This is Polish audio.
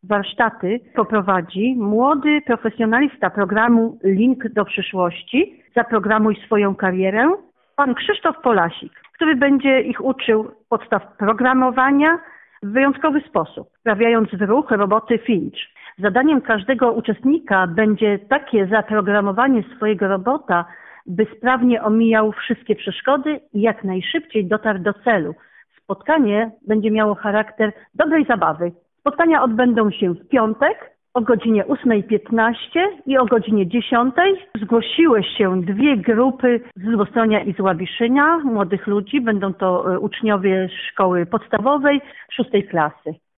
Warsztaty poprowadzi młody profesjonalista programu Link do przyszłości, Zaprogramuj swoją karierę, pan Krzysztof Polasik, który będzie ich uczył podstaw programowania w wyjątkowy sposób, wprawiając w ruch roboty Finch. Zadaniem każdego uczestnika będzie takie zaprogramowanie swojego robota, by sprawnie omijał wszystkie przeszkody i jak najszybciej dotarł do celu. Spotkanie będzie miało charakter dobrej zabawy. Spotkania odbędą się w piątek o godzinie 8:15 i o godzinie 10:00. Zgłosiły się dwie grupy z Złostronia i z Łabiszynia, młodych ludzi. Będą to uczniowie szkoły podstawowej 6. klasy.